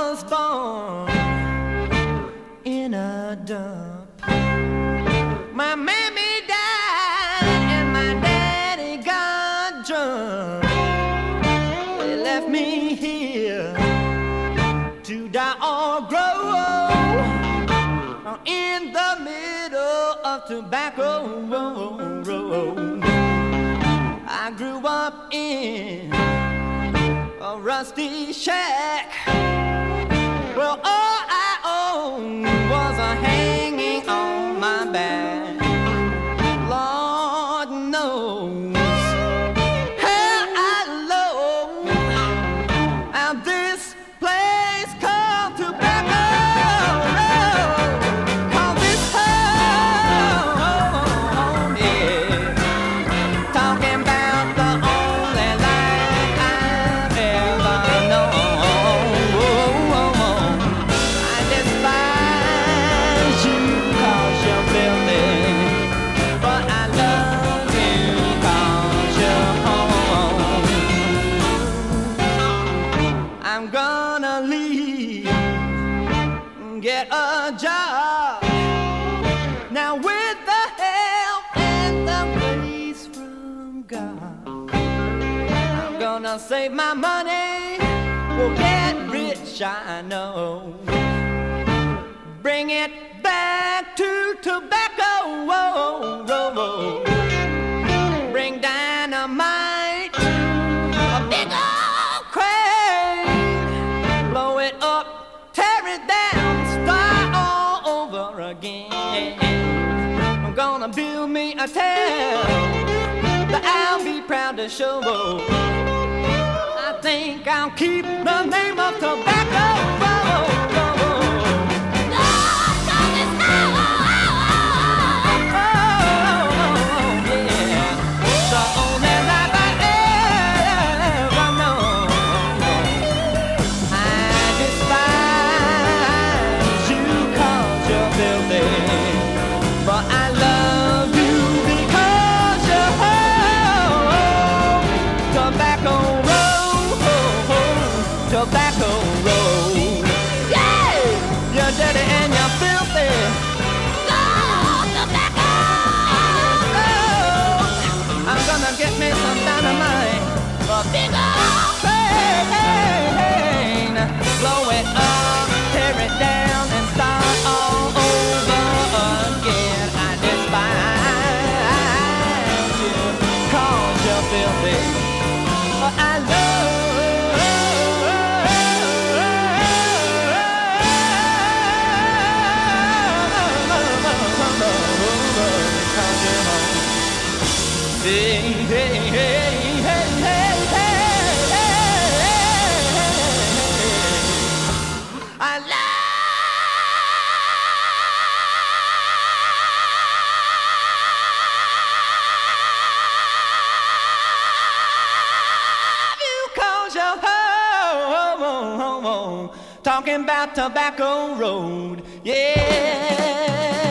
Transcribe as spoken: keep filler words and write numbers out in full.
was born in a dump. My mammy died and my daddy got drunk. They left me here to die or grow in the middle of Tobacco Road. I grew up in a rusty shack. Well, all I owned was a hanging on my back. Lord knows how I love how this place called Tobacco Road. Call this home, yeah. Talking about the only life I've ever known. I despise you 'cause you're filthy, but I love you 'cause you're home. I'm gonna leave, get a job now with the help and the grace from God. I'm gonna save my money, we'll get rich, I know. Bring it back to Tobacco Road. Bring dynamite, a big old crane, blow it up, tear it down, start all over again. I'm gonna build me a town that I'll be proud to show. I think I'll keep the name of Tobacco Road. Tobacco Road. Yeah! You're dirty and you're filthy. Go, tobacco! Oh, I'm gonna get me some dynamite. A big old plane. Blow it up, tear it down, and start all over again. I despise you 'cause you're filthy. But I love Hey, hey, hey, hey, hey, hey, hey. I love you 'cause you're home, talking about Tobacco Road, yeah.